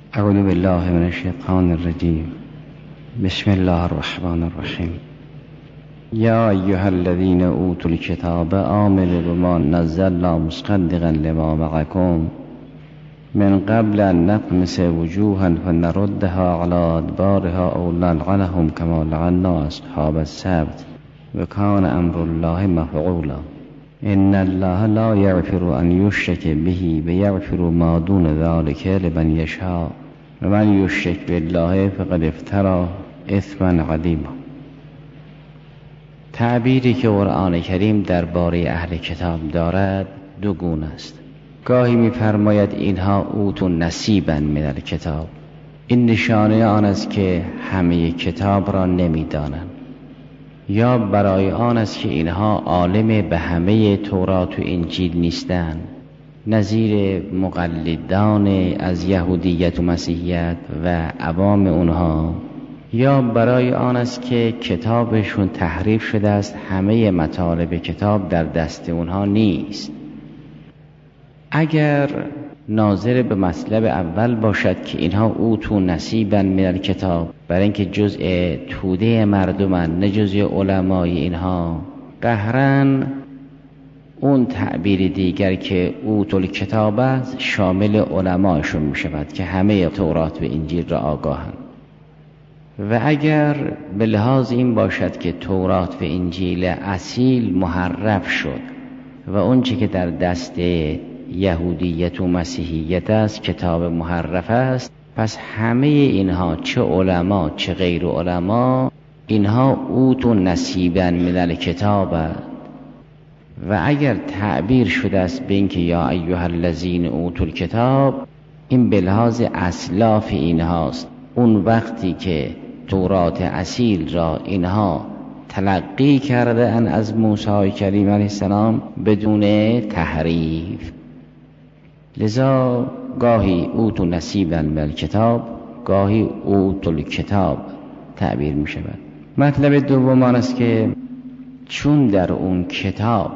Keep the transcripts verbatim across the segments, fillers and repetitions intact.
اعوذ بالله من الشیطان الرجیم. بسم الله الرحمن الرحیم. یا ایها الذین اوتوا الکتاب آمنوا بما نزلنا مصدقا لما معکم من قبل ان نطمس وجوها فنردها على ادبارها او نلعنهم كما لعنا اصحاب السبت وكان امر الله مفعولا. ان الله لا يغفر ان يشرك به ويغفر ما دون ذلك لمن يشاء ومن يشرك بالله فقد افترى اثما عظیما. تعبیری که قرآن کریم درباره اهل کتاب دارد دو گونه است. گاهی می‌فرماید اینها اوتوا نصیبا من الکتاب. این نشانه آن است که همه کتاب را نمی‌دانند، یا برای آن است که اینها عالم به همه تورات و انجیل نیستند، نظیر مقلدان از یهودیت و مسیحیت و عوام اونها، یا برای آن است که کتابشون تحریف شده است، همه مطالب کتاب در دست اونها نیست. اگر ناظر به مطلب اول باشد که اینها اوتوا نصیبا من الکتاب، برای اینکه جزء توده مردمن نه جزء علمای اینها، قهرن اون تعبیر دیگر که اوتوا الکتاب است شامل علمایشون می شود که همه تورات و انجیل را آگاهند. و اگر به لحاظ این باشد که تورات و انجیل اصیل محرف شد و اون چه که در دست یهودیت و مسیحیت است کتاب محرف است، پس همه اینها چه علما چه غیر علما اینها اوتوا نصیبا من الکتاب است. و اگر تعبیر شده است به اینکه یا ایها الذین اوتوا الکتاب، این به لحاظ اسلاف اینهاست، اون وقتی که تورات اصیل را اینها تلقی کرده ان از موسی کریم علیه السلام بدون تحریف. لذا گاهی اوتوا نصیبا من الکتاب، گاهی اوتوا الکتاب تعبیر می شود. مطلب دوم آن است که چون در اون کتاب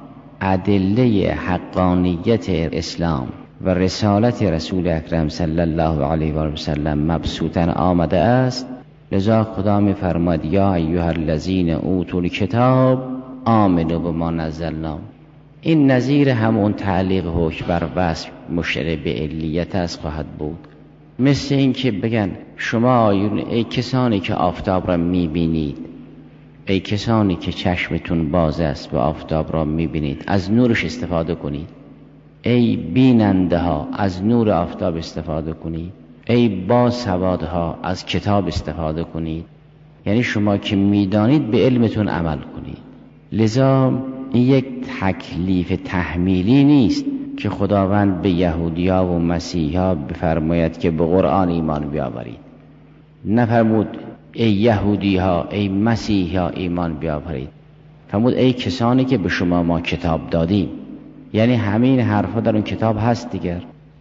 ادله حقانیت اسلام و رسالت رسول اکرم صلی الله علیه و سلم مبسوطاً آمده است، لذا خدا می فرماید یا ایها الذین اوتوا الکتاب آمنوا بما نزلنا. این نظیر همون تعلیق حکم بر وصف مشترک به علیت است خواهد بود. مثل این که بگن شما ای کسانی که آفتاب را می بینید، ای کسانی که چشمتون باز است و آفتاب را می بینید، از نورش استفاده کنید. ای بیننده ها از نور آفتاب استفاده کنید. ای باسوادها از کتاب استفاده کنید. یعنی شما که میدانید به علمتون عمل کنید. لذا این یک تکلیف تحمیلی نیست که خداوند به یهودیا و مسیحا بفرماید که به قرآن ایمان بیاورید. نفرمود ای یهودی ها ای مسیحی ها ایمان بیاورید، فرمود ای کسانی که به شما ما کتاب دادیم. یعنی همین حرفا در اون کتاب هست دیگر.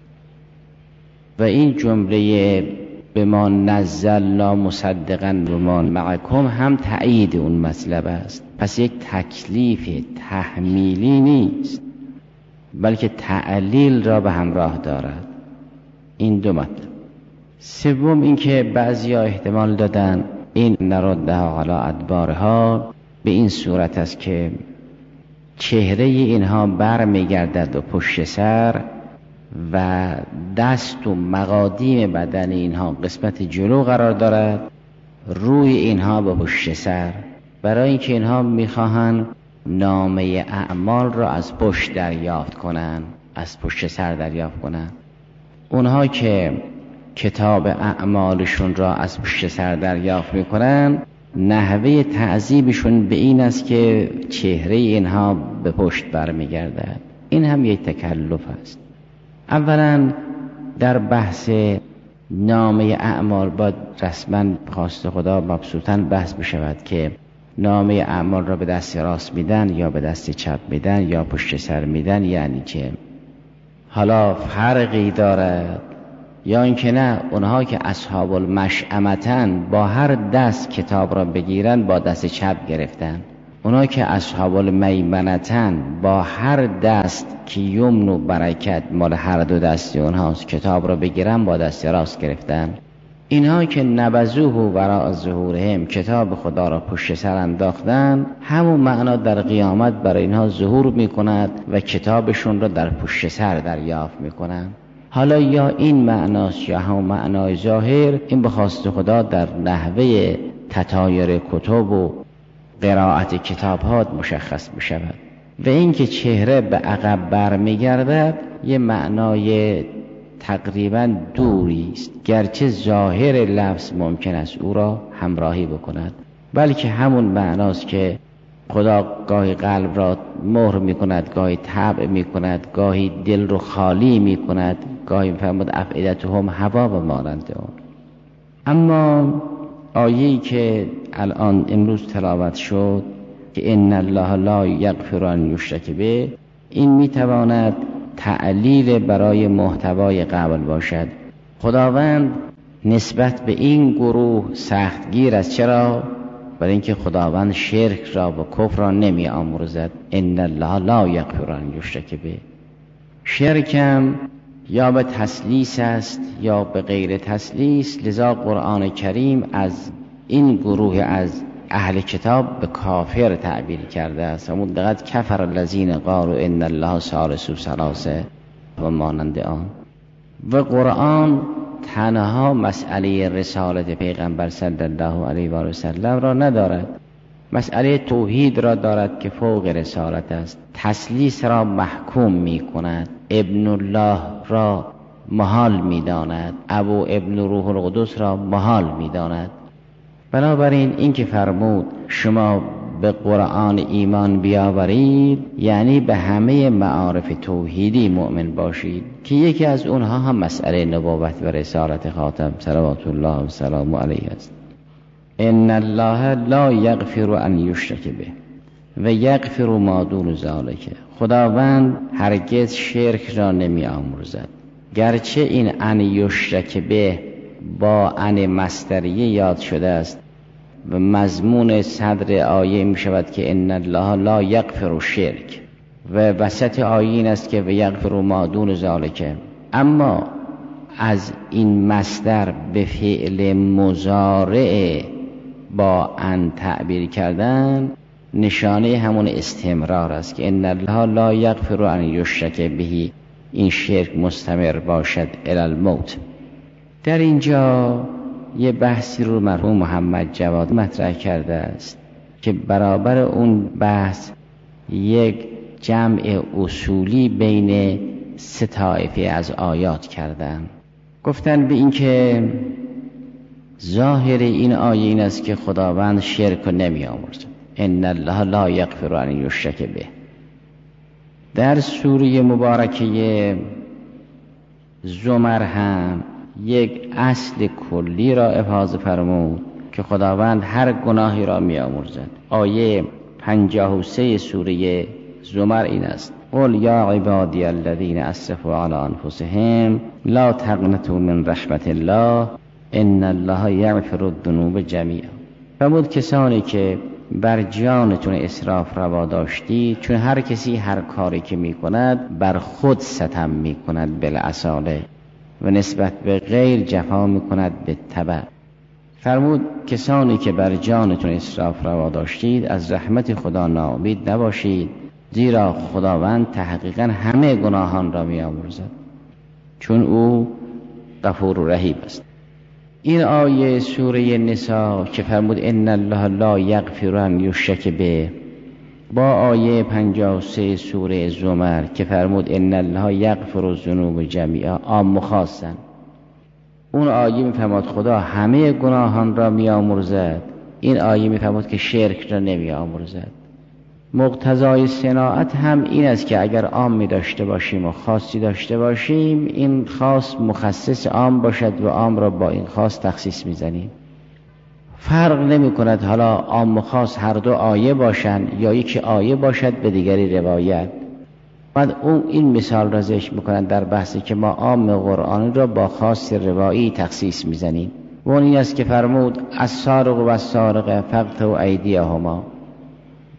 و این جمله به ما نزلنا مصدقا بما معکم هم تأیید اون مطلب است. پس یک تکلیف تحمیلی نیست، بلکه تعلیل را به همراه دارد. این دو مطلب. سوم این که بعضیا احتمال دادن این نردها علی ادبارها به این صورت است که چهره اینها بر میگردد و پشت سر و دست و مقادیم بدن اینها قسمت جلو قرار دارد، روی اینها به پشت سر، برای اینکه اینها میخواهند نامه اعمال را از پشت دریافت کنند، از پشت سر دریافت کنند. اونها که کتاب اعمالشون را از پشت سر دریافت میکنن، نحوه تعذیبشون به این است که چهره اینها به پشت برمیگردد. این هم یک تکلف است. اولا در بحث نامه اعمال باید رسما خواست خدا مبسوطاً بحث بشود که نامه اعمال را به دست راست میدن یا به دست چپ میدن یا پشت سر میدن، یعنی چه؟ حالا فرقی دارد یا اینکه نه اونها که اصحاب المشأمتن با هر دست کتاب را بگیرن با دست چپ گرفتن، اونا که اصحاب المیمنتن با هر دست که یمن و برکت مال هر دو دستی اونهاست کتاب را بگیرن با دست راست گرفتن. اینها که نبذوه وراء ظهورهم کتاب خدا را پشت سر انداختن، همون معنا در قیامت برای اینها ظهور میکند و کتابشون را در پشت سر دریافت میکنن. حالا یا این معناست یا هم معنای ظاهر، این به خواست خدا در نحوه تطایر کتب و قرائت کتاب ها مشخص می شود. و این که چهره به عقب برمیگردد یه معنای تقریبا دوری است، گرچه ظاهر لفظ ممکن است او را همراهی بکند، بلکه همون معناست که خدا گاهی قلب را مهر می کند، گاهی طبع می کند، گاهی دل رو خالی می کند، گاهی می‌فرماید افئدتهم هوا و مانند اون. اما آیه‌ای که الان امروز تلاوت شد که ان الله لا یغفر ان یشرک به، این میتواند تعلیل برای محتوای قبل باشد. خداوند نسبت به این گروه سختگیر است. چرا؟ برای اینکه خداوند شرک را و کفر را نمی آمرزد. ان الله لا یغفر ان یشرک به، شرکم یا به تسلیس است یا به غیر تسلیس، لذا قرآن کریم از این گروه از اهل کتاب به کافر تعبیر کرده است. همون دقت کفر الذین قالوا ان الله ثالث ثلاثه و مانند آن. و قرآن تنها مسئله رسالت پیغمبر صلی الله علیه و آله و سلم را ندارد، مسئله توحید را دارد که فوق رسالت است. تسلیس را محکوم می کند، ابن الله را محال می داند، ابو ابن روح القدس را محال می داند. بنابراین این که فرمود شما به قرآن ایمان بیاورید، یعنی به همه معارف توحیدی مؤمن باشید که یکی از اونها هم مسئله نبوت و رسالت خاتم صلوات الله و سلام علیه است. ان الله لا یغفر ان یشرک به و یغفر ما دون ذلک، خداوند هرگز شرک را نمی آمرزد. گرچه این ان یشرک به با ان مصدریه یاد شده است و مضمون صدر آیه می شود که ان الله لا یغفر الشرک، و وسط آیه این است که و یغفر ما دون ذلک، اما از این مصدر به فعل مضارع با ان تعبیر کردن نشانه همون استمرار است که ان الله لا یغفر ان یشرک به، این شرک مستمر باشد الی الموت. در اینجا یه بحثی رو مرحوم محمد جواد مطرح کرده است که برابر اون بحث یک جمع اصولی بین سه طایفه از آیات کردن. گفتن به این که ظاهر این آیه این است که خداوند شرک رو نمی آمرزد، ان الله لا یغفر ان یشرک به. در سوره مبارکه زمر هم یک اصل کلی را افاضه فرمود که خداوند هر گناهی را می آمرزد. آیه پنجاه و سه سوره زمر این است: قل یا عبادی الذین اسرفوا علی انفسهم لا تقنطوا من رحمت الله ان الله یغفر الذنوب جمیعا. فرمود کسانی که بر جانتون اسراف روا داشتید، چون هر کسی هر کاری که می کند بر خود ستم می کند بالاصاله و نسبت به غیر جفا می کند به تبع. فرمود کسانی که بر جانتون اسراف روا داشتید از رحمت خدا ناامید نباشید، زیرا خداوند تحقیقا همه گناهان را می آمرزد چون او غفور و رحیم است. این آیه سوره نساء که فرمود ان الله لا یغفر ان یشرک به، با آیه پنجاه و سه سوره زمر که فرمود ان الله یغفر الذنوب جمیعا عام خاصن، اون آیه میفرماد خدا همه گناهان را میامرزد، این آیه میفرماد که شرک را نمیامرزد. مقتضای صناعت هم این است که اگر عام می داشته باشیم و خاصی داشته باشیم، این خاص مخصص عام باشد و عام را با این خاص تخصیص میزنیم. فرق نمی کند حالا عام و خاص هر دو آیه باشند یا یکی آیه باشد به دیگری روایت. بعد اون این مثال را ذکر میکنند در بحثی که ما عام قرآن را با خاص روایی تخصیص میزنیم و اون این است که فرمود السارق و السارقه فقطعوا ایدیهما.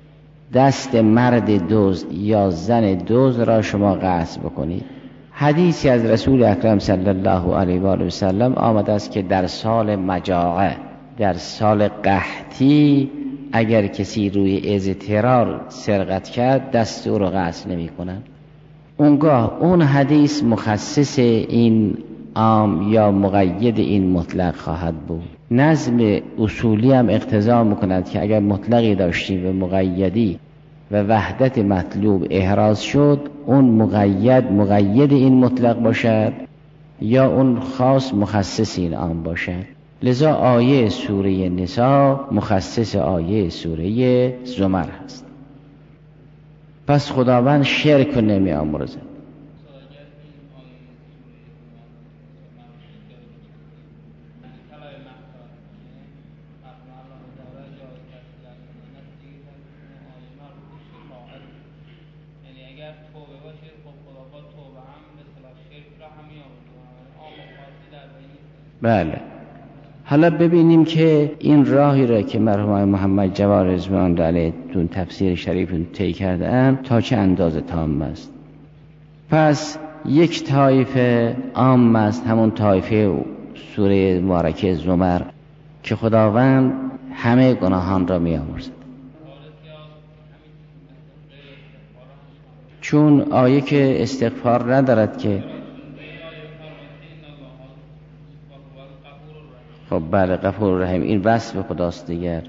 دست مرد دزد یا زن دزد را شما قطع بکنید. حدیثی از رسول اکرم صلی الله علیه و آله و سلم آمده است که در سال مجاعه، در سال قحطی، اگر کسی روی اضطرار سرقت کرد دست او را قطع نمی کنند. اونگاه اون حدیث مخصص این عام یا مقید این مطلق خواهد بود. نظم اصولی هم اقتضا میکند که اگر مطلقی داشتیم و مقیدی و وحدت مطلوب احراز شد، اون مقید مقید این مطلق باشد یا اون خاص مخصص این عام باشد. لذا آیه سوره نساء مخصص آیه سوره زمر هست. پس خداوند شرک نمی آمرزد. بله، حالا ببینیم که این راهی را که مرحوم محمد جواد رضوان علیه تون تفسیر شریفتون طی کردن تا چه اندازه تام است. پس یک طایفه عام است، همون طایفه سوره مبارکه زمر که خداوند همه گناهان را می‌آمرزد. چون آیه که استغفار ندارد که خب بله غفور رحیم، این وصف خداست دیگر.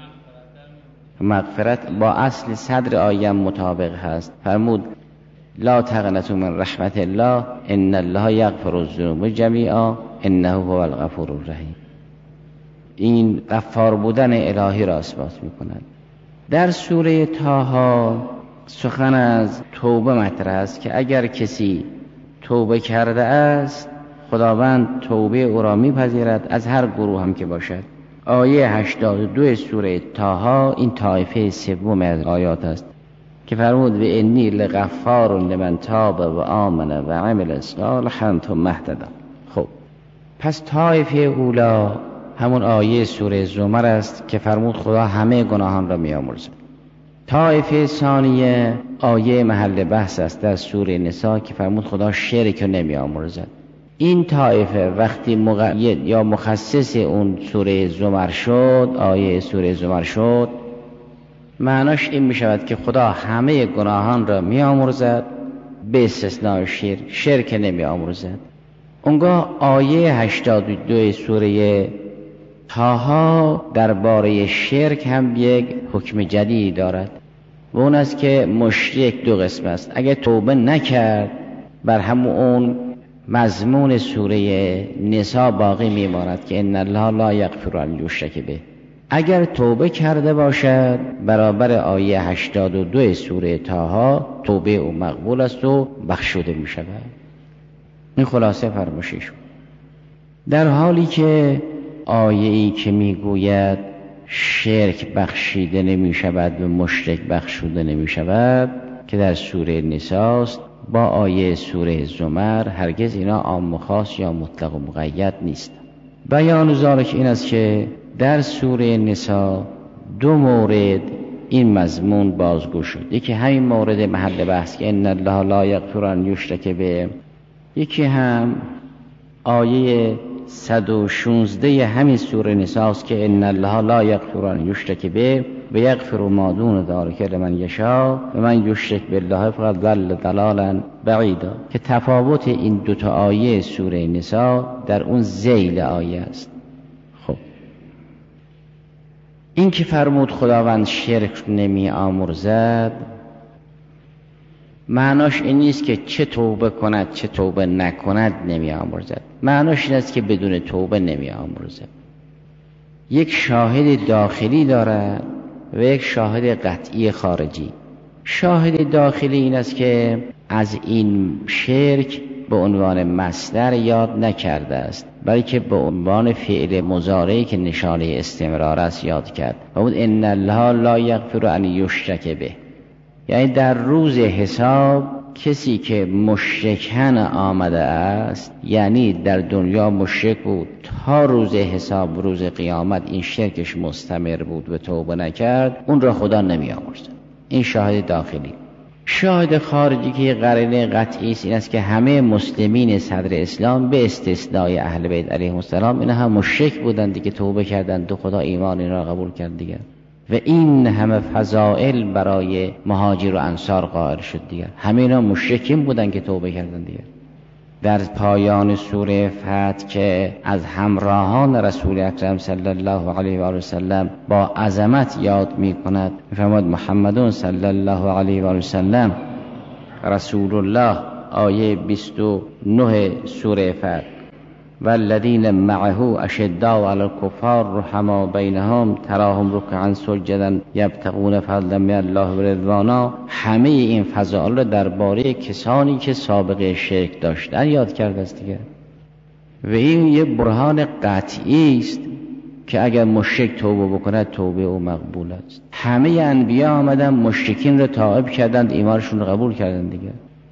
مغفرت با اصل صدر آیه مطابق هست. فرمود لا تقنطوا من رحمت الله ان الله یغفر الذنوب جمیعا انه هو الغفور الرحیم. این غفار بودن الهی را اثبات می‌کند. در سوره طه سخن از توبه مطرح است که اگر کسی توبه کرده است خداوند توبه او را میپذیرد، از هر گروه هم که باشد. آیه هشتاد و دو سوره طه این طایفه سوم از آیات است که فرمود و انی لغفار لمن تاب و آمن و عمل صالحا ثم اهتدی. خب پس طایفه اولا همون آیه سوره زمر است که فرمود خدا همه گناهان را میآمرزد. طایفه ثانیه آیه محل بحث است در سوره نساء که فرمود خدا شرک نمیآمرزد. این طایفه وقتی مقید یا مخصص اون سوره زمر شد، آیه سوره زمر شد، معناش این می شود که خدا همه گناهان را می آمرزد به استثناء شرک، شرک نمی آمرزد. اونگاه آیه هشتاد و دو سوره طه درباره شرک هم یک حکم جدید دارد و اون است که مشرک دو قسم است. اگر توبه نکرد بر همون اون مضمون سوره نساء باقی میماند که ان الله لا یغفر ان یشرک به. اگر توبه کرده باشد برابر آیه هشتاد و دو سوره طه توبه او مقبول است و بخشوده می شود. این خلاصه فرمایشش. در حالی که آیه ای که میگوید شرک بخشیده نمی شود و مشرک بخشوده نمی شود که در سوره نساء است، با آیه سوره زمر هرگز اینا عام و خاص یا مطلق و مقید نیست. بیان ذالک این است که در سوره نساء دو مورد این مضمون بازگو شد. یکی همین مورد محل بحث که ان الله لا یغفر ان یشرک به، یکی هم آیه صد و شانزده همین سوره نساء است که ان الله لا یغفر ان یشرک به و یغفر ما دون ذلک لمن یشاء و من یشرک بالله فقد ضل ضلالا بعیدا، که تفاوت این دو تا آیه سوره نساء در اون ذیل آیه است. خب این که فرمود خداوند شرک نمی آمرزد معناش این نیست که چه توبه کند چه توبه نکند نمی آمرزد. معناش این است که بدون توبه نمی آمرزد. یک شاهد داخلی دارد و یک شاهد قطعی خارجی. شاهد داخلی این است که از این شرک به عنوان مصدر یاد نکرده است، بلکه به عنوان فعل مضارعی که نشانه استمرار است یاد کرد. و بود ان الله لا یغفر ان یشرک به، یعنی در روز حساب کسی که مشرکن آمده است، یعنی در دنیا مشرک بود تا روز حساب روز قیامت این شرکش مستمر بود و توبه نکرد، اون را خدا نمی آمرزد. این شاهد داخلی. شاهد خارجی که قرینه قطعی است این است که همه مسلمین صدر اسلام به استثنای اهل بیت علیهم السلام اینها مشرک بودند که توبه کردند و خدا ایمان این را قبول کرد دیگر، و این همه فضائل برای مهاجر و انصار قائل شد دیگر. همه اینا مشرکین بودند که توبه کردند دیگر. در پایان سوره فتح که از همراهان رسول اکرم صلی الله علیه و آله و سلم با عظمت یاد می‌کند، می‌فرماید محمدون صلی الله علیه و آله و سلم رسول الله، آیه بیست و نه سوره فتح، والذین معه اشداء علی الکفار رحماء بینهم تراهم رکعا سجدا یبتغون فضلا من الله و رضوانا. همه این فضائل را درباره کسانی که سابقه شرک داشتن یاد کرده است دیگه. و این یه برهان قطعی است که اگر مشرک توبه بکند توبه او مقبول است. همه انبیا آمدن مشرکین را تائب کردند، ایمانشون را قبول کردند دیگه.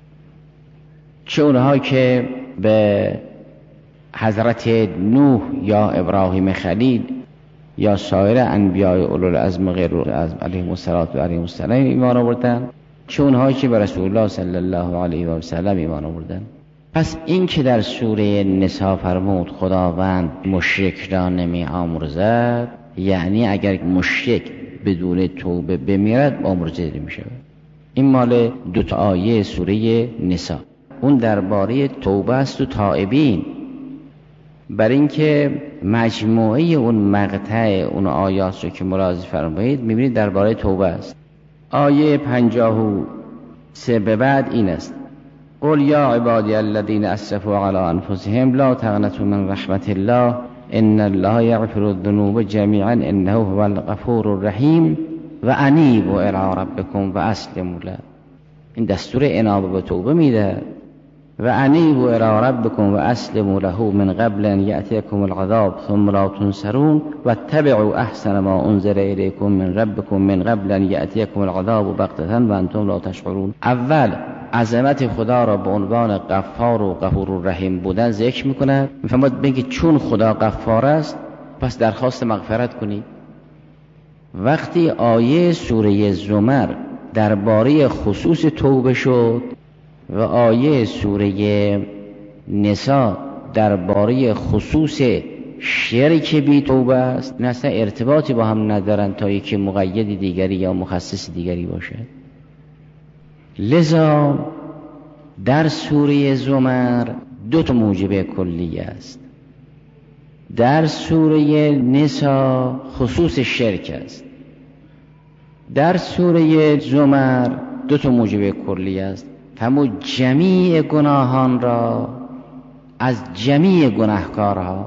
چه اونها که به حضرت نوح یا ابراهیم خلیل یا سایر انبیاء اولوالعزم غیر اولوالعزم علیهم الصلاة و علیهم السلام ایمان آوردند، چه اونهایی که به رسول الله صلی الله علیه و سلم ایمان آوردند. پس این که در سوره نساء فرمود خداوند مشرک را نمی آمرزد، یعنی اگر مشرک بدون توبه بمیرد آمرزیده می شود. این مال دو تا آیه سوره نساء. اون درباره توبه است و تائبین، برای اینکه مجموعه اون مقطع اون آیات رو که ملاحظه فرمایید می‌بینید درباره توبه است. آیه پنجاه و سه به بعد این است: قل یا عبادی الذین اسرفوا علی انفسهم لا تقنطوا من رحمت الله ان الله یغفر الذنوب جمیعا انه هو الغفور الرحیم و انیبوا الی ربکم و اسلموا له. این دستور انابه به توبه میده. و انیبوا الی ربکم و اسلموا له من قبل ان یأتیکم العذاب ثم لا تنصرون واتبعوا احسن ما انزل الیکم من ربکم من قبل ان یأتیکم العذاب بغتة و انتم لا تشعرون. اول عظمت خدا را به عنوان غفار و غفور الرحیم بودن ذکر میکنه. میفهمید بگید چون خدا غفار است پس درخواست مغفرت کنید. وقتی آیه سوره زمر درباره خصوص توبه شد و آیه سوره نساء درباره خصوص شرک بی توبه است، این اصلا ارتباطی با هم ندارن تا یکی مقید دیگری یا مخصص دیگری باشه. لذا در سوره زمر دو تا موجب کلیه است. در سوره نساء خصوص شرک است. در سوره زمر دو تا موجب کلیه است. همون جمیع گناهان را از جمیع گناهکارها،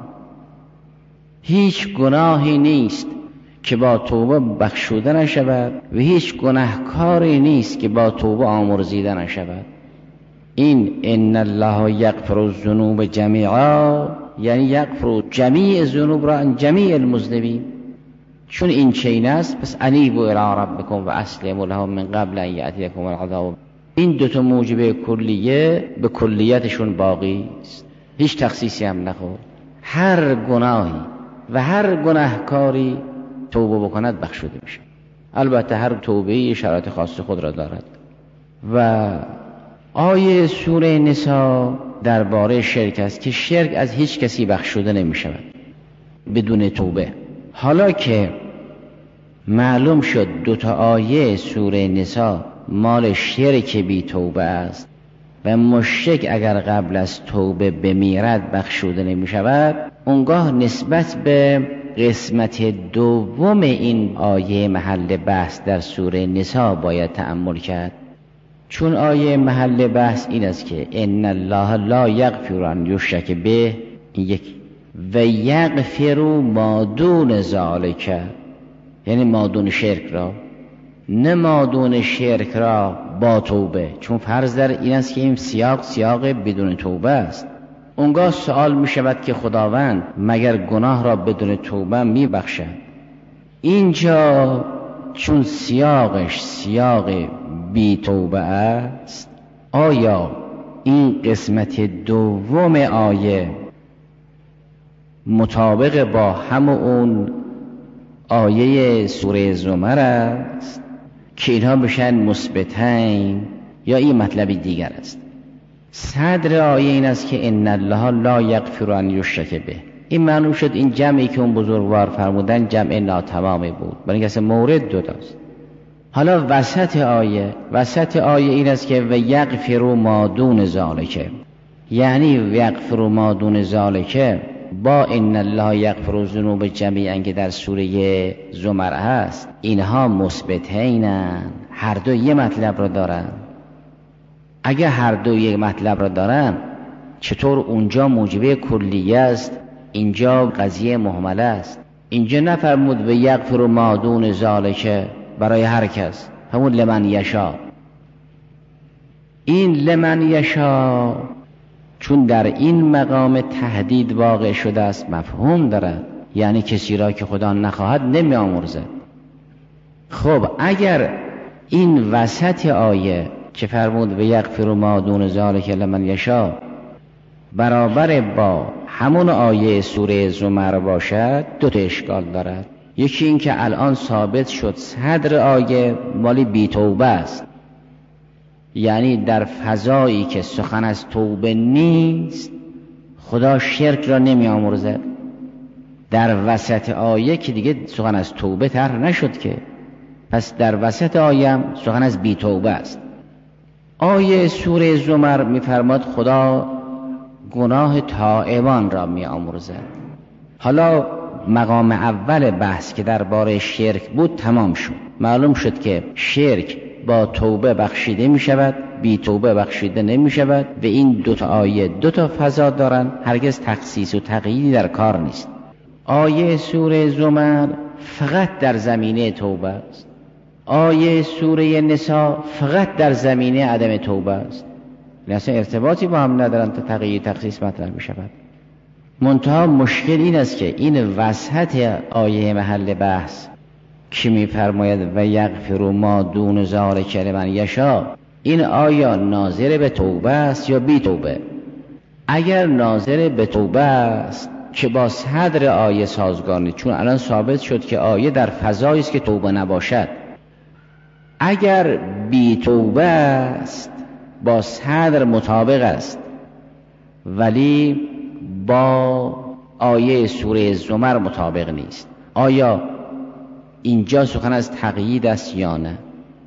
هیچ گناهی نیست که با توبه بخشوده نشود و هیچ گناهکاری نیست که با توبه آمرزیده نشود. این ان الله یغفر الذنوب جمیعا یعنی یغفر جمیع الذنوب را عن جمیع المذنبین. چون این چین است پس انیبوا الی ربکم و اسلموا له من قبل ان یأتیکم العذاب. این دوتا موجب کلیه به کلیتشون باقی است، هیچ تخصیصی هم نخورد. هر گناهی و هر گناهکاری توبه بکند بخشوده میشه. البته هر توبه‌ای شرایط خاص خود را دارد. و آیه سوره نساء درباره شرک است که شرک از هیچ کسی بخشوده نمیشود بدون توبه. حالا که معلوم شد دو تا آیه سوره نساء مال شرک بی توبه است و مشرک اگر قبل از توبه بمیرد بخشوده نمی شود، اونگاه نسبت به قسمت دوم این آیه محل بحث در سوره نساء باید تأمل کرد. چون آیه محل بحث این است که ان الله لا یغفر ان یشرک به، این یک و یغفر ما دون ذلک، یعنی ما دون شرک را، نه ما دون شرک را با توبه. چون فرض در این است که این سیاق سیاق بدون توبه است. اونگاه سوال می شود که خداوند مگر گناه را بدون توبه می بخشد؟ اینجا چون سیاقش سیاق بی توبه است، آیا این قسمت دوم آیه مطابق با همون آیه سوره زمر است که اینها بشن مثبتین یا این مطلبی دیگر است. صدر آیه این است که ان الله لا یغفر ان یشرک به. این معلوم شد این جمعی که اون بزرگوار فرمودن جمع ناتمامی بود، برای اینکه مورد دو تاست. حالا وسط آیه وسط آیه این است که و یغفر ما دون ذالک، یعنی یغفر ما دون ذالک با ان الله یغفر الذنوب جمیعا که در سوره زمر هست، اینها مثبتینن، هر دو یه مطلب رو دارن. اگه هر دو یک مطلب را دارن، چطور اونجا موجبه کلیه است، اینجا قضیه مهمله است؟ اینجا نفرمود به یغفر ما دون ذالک برای هر کس، همون لمن یشا. این لمن یشا چون در این مقام تهدید واقع شده است مفهوم دارد، یعنی کسی را که خدا نخواهد نمی آمرزد. خب اگر این وسط آیه که فرمود به یغفر ما دون ذالک لمن یشا برابر با همون آیه سوره زمر باشد، دو تا اشکال دارد. یکی این که الان ثابت شد صدر آیه مالی بی توبه است، یعنی در فضایی که سخن از توبه نیست خدا شرک را نمی آمرزد. در وسط آیه که دیگه سخن از توبه طرح نشد که، پس در وسط آیه هم سخن از بی توبه است. آیه سوره زمر می‌فرماد خدا گناه تائبان را می‌آمرزد. حالا مقام اول بحث که درباره شرک بود تمام شد. معلوم شد که شرک با توبه بخشیده می‌شود، بی توبه بخشیده نمی‌شود و این دو تا آیه دو تا فضا دارن، هرگز تخصیص و تقییدی در کار نیست. آیه سوره زمر فقط در زمینه توبه است، آیه سوره نساء فقط در زمینه عدم توبه است، اصلا ارتباطی با هم ندارن تا تقیید تخصیص مطرح می شود. منتها مشکل این است که این وسط آیه محل بحث که می فرماید و یغفر ما دون ذالک لمن یشاء، این آیا ناظر به توبه است یا بی توبه؟ اگر ناظر به توبه است که با صدر آیه سازگار نیست، چون الان ثابت شد که آیه در فضایی است که توبه نباشد. اگر بی توبه است با صدر مطابق است، ولی با آیه سوره زمر مطابق نیست. آیا اینجا سخن از تقیید است یا نه؟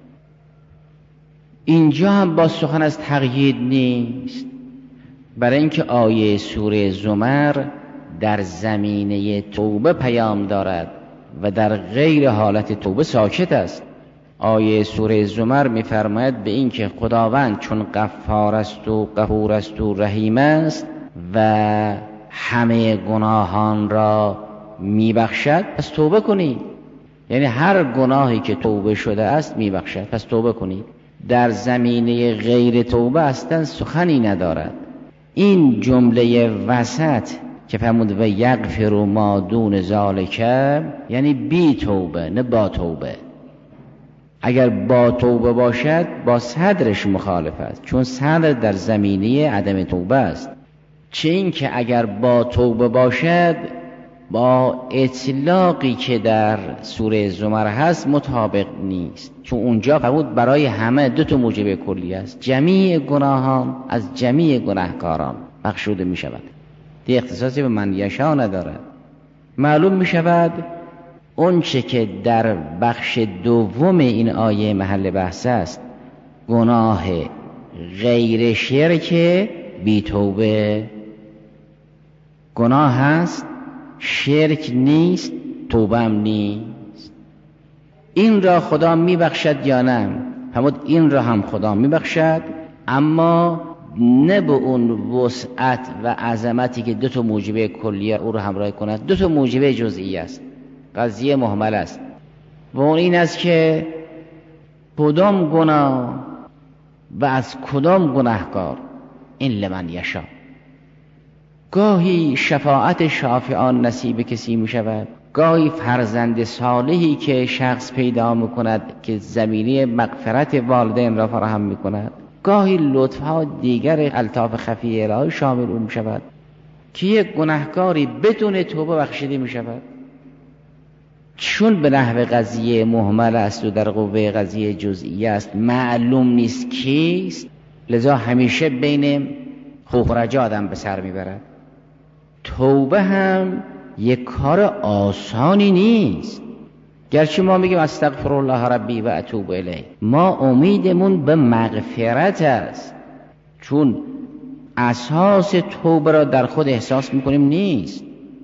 اینجا هم با سخن از تقیید نیست، برای اینکه آیه سوره زمر در زمینه توبه پیام دارد و در غیر حالت توبه ساکت است. آیه سوره زمر می‌فرماید به این که خداوند چون غفار است و غفور است و رحیم است و همه گناهان را میبخشد، پس توبه کنید. یعنی هر گناهی که توبه شده است میبخشد، پس توبه کنید. در زمینه غیر توبه اصلا سخنی ندارد. این جمله وسط که فرمود و یغفر ما دون ذالک یعنی بی توبه نه با توبه. اگر با توبه باشد با صدرش مخالف است، چون صدر در زمینه عدم توبه است. چه این که اگر با توبه باشد با اطلاقی که در سوره زمر هست مطابق نیست، چون اونجا فرمود برای همه دو تا موجب کلی است، جمیع گناهان از جمیع گناهکاران بخشوده می شود، دی اختصاصی به من یشا ندارد. معلوم می شود اون چه که در بخش دوم این آیه محل بحث است گناه غیر شرک بی توبه. گناه هست، شرک نیست، توبه هم نیست. این را خدا می بخشد یا نه؟ فرمود این را هم خدا می بخشد، اما نه به اون وسعت و عظمتی که دو تا موجبه کلیه او را همراه کند. دو تا موجبه جزئی است، قضیه مهمل است، و اون این است که کدام گناه و از کدام گناهکار. این لمن یشا. گاهی شفاعت شافعان نصیب کسی می شود، گاهی فرزند صالحی که شخص پیدا می کند که زمینه مغفرت والدین را فراهم می کند، گاهی لطفها دیگر الطاف خفی الهی شامل اون می شود که یک گناهکاری بدون توبه بخشیده می شود. چون به نحو قضیه مهمل است و در قوه قضیه جزئی است، معلوم نیست کیست، لذا همیشه بین خوف و رجا آدم به سر میبرد. توبه هم یک کار آسانی نیست. گرچه ما میگیم استغفر الله ربی و اتوب الیه، ما امیدمون به مغفرت است، چون اساس توبه را در خود احساس میکنیم نیست.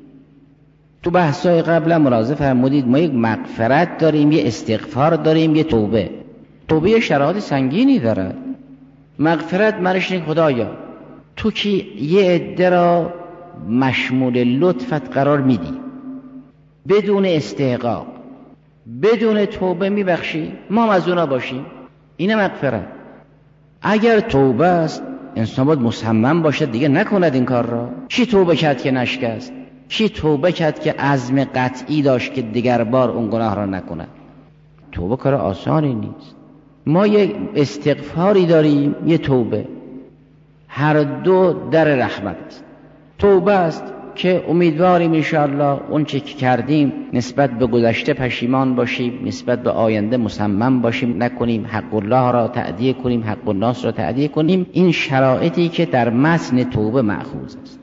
تو بحثای قبلا ملاحظه فرمودید ما یک مغفرت داریم، یه استغفار داریم، یه توبه. توبه شرایط سنگینی دارد. مغفرت معنیش اینه خدایا تو که یه عده را مشمول لطفت قرار میدی، بدون استحقاق، بدون توبه میبخشی، ما هم از اونا باشیم، اینه مغفرت. اگر توبه است انسان باید مصمم باشد دیگه نکند این کار را. چی توبه کرد که نشکست؟ چی توبه کرد که عزم قطعی داشت که دیگر بار اون گناه را نکند؟ توبه کار آسانی نیست. ما یک استغفاری داریم، یه توبه، هر دو در رحمت است. توبه است که امیدواریم انشاءالله اون چه که کردیم نسبت به گذشته پشیمان باشیم، نسبت به آینده مصمم باشیم، نکنیم، حق الله را تأدیه کنیم، حق الناس را تأدیه کنیم. این شرایطی که در متن توبه مأخوذ است.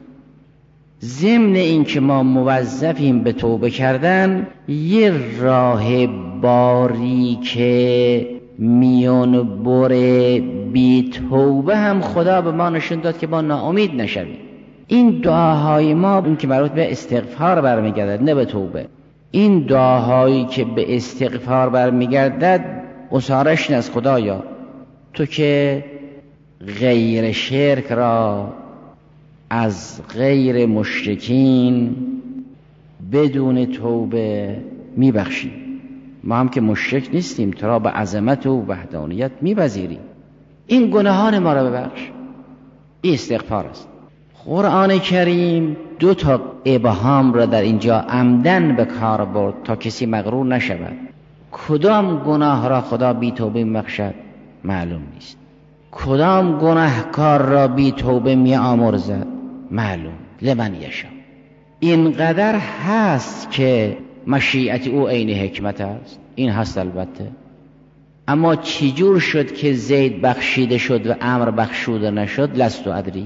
ضمن این که ما موظفیم به توبه کردن، یه راه باری که میان بره بی توبه هم خدا به ما نشون داد که ما ناامید نشویم. این دعاهای ما این که مربوط به استغفار برمیگردد، نه به توبه. این دعاهایی که به استغفار برمیگردد اسارش از خدایا تو که غیر شرک را از غیر مشرکین بدون توبه میبخشی. ما هم که مشرک نیستیم، تو را به عظمت و وحدانیت میپذیریم. این گناهان ما را ببخش. این استغفار است. قرآن کریم دو تا ابهام را در اینجا عمدن به کار برد تا کسی مغرور نشود. کدام گناه را خدا بی توبه میبخشد معلوم نیست. کدام گناهکار را بی توبه می آمرزد معلوم. لمن یشا. اینقدر هست که مشیت او عین حکمت است، این هست البته. اما چجور شد که زید بخشیده شد و عمرو بخشوده نشد لست ادری.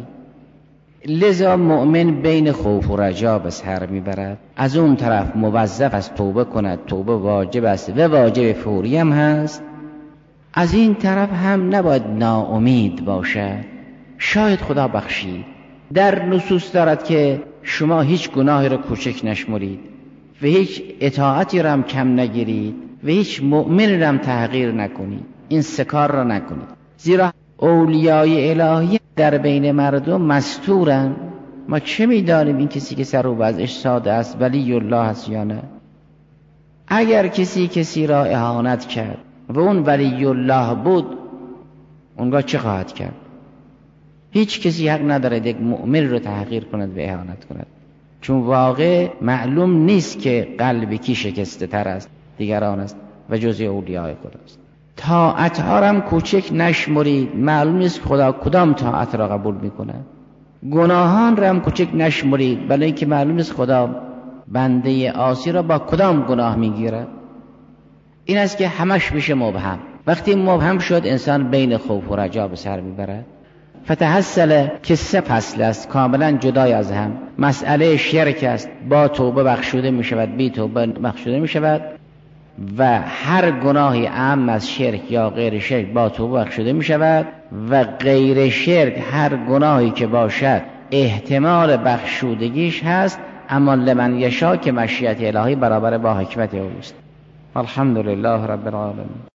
لذا مؤمن بین خوف و رجا به سر میبرد. از اون طرف موظف است توبه کند، توبه واجب است و واجب فوری هم هست. از این طرف هم نباید ناامید باشد، شاید خدا بخشید. در نصوص دارد که شما هیچ گناهی را کوچک نشمرید و هیچ اطاعتی را هم کم نگیرید و هیچ مؤمن را هم تحقیر نکنید. این سه کار را نکنید، زیرا اولیای الهی در بین مردم مستورن. ما چه می‌دانیم این کسی که سر و وضعش ساده است ولی الله است یا نه؟ اگر کسی کسی را اهانت کرد و اون ولی الله بود، اونگاه چه خواهد کرد؟ هیچ کسی حق ندارد یک مؤمن رو تحقیر کند و اهانت کند، چون واقع معلوم نیست که قلب کی شکسته تر است دیگران است و جزء اولیای خداست. طاعت ها را هم کوچک نشمرید، معلوم نیست خدا کدام طاعت را قبول میکنه. گناهان را هم کوچک نشمرید، بلکه اینکه معلوم نیست خدا بنده عاصی را با کدام گناه میگیرد. این است که همش میشه مبهم. وقتی مبهم شد انسان بین خوف و رجا به سر میبرد. فتحصل که سه فصل است کاملا جدای از هم. مسئله شرک است، با توبه بخشوده میشود، بی توبه بخشوده میشود، و هر گناهی اعم از شرک یا غیر شرک با توبه بخشوده میشود، و غیر شرک هر گناهی که باشد احتمال بخشودگیش هست، اما لمن یشا که مشیت الهی برابر با حکمت اوست. الحمدلله رب العالمین.